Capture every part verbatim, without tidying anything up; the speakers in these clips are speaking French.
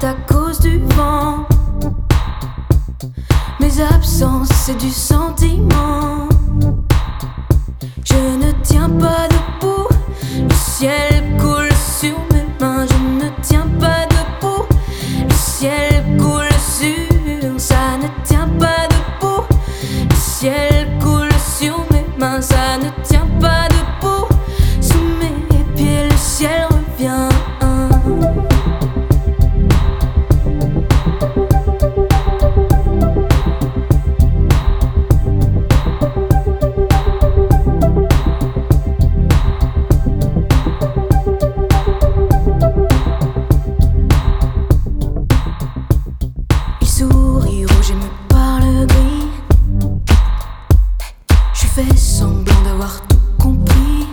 à cause du vent. Mes absences, c'est du sentiment. Je ne tiens pas debout, le ciel coule sur mes mains. Je ne tiens pas debout, le ciel coule sur. Ça ne tient pas debout, le ciel coule sur mes mains. Ça ne tient pas debout, sous mes pieds le ciel revient. Souris rouge et me parle gris. Je fais semblant d'avoir tout compris.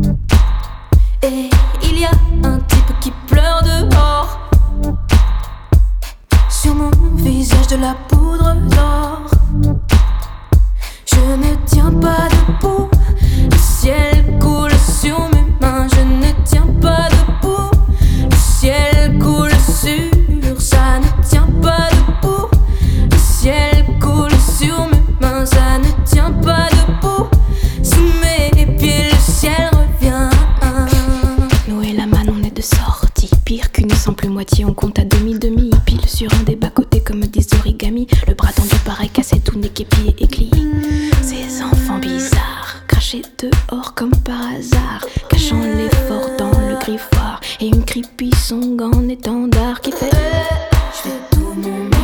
Et il y a un type qui pleure dehors. Sur mon visage de la poudre d'or. Je ne tiens pas debout, le ciel coule sur mes mains. Je ne tiens pas debout, le ciel coule sur. Ça ne tient pas debout, le ciel coule sur mes mains. Ça ne tient pas debout, sous mes pieds le ciel revient. Nous et la manne on est de sortie. Pire qu'une simple moitié, on compte à demi-demi. Pile sur un des bas-côtés comme des origamis. Le bras tendu pareil cassé, tout n'est qu'épié et glis. Ces enfants bizarres, crachés dehors comme par hasard, cachant l'effort dans le griffoir. Et une creepy song en étendard qui fait Je fais tout mon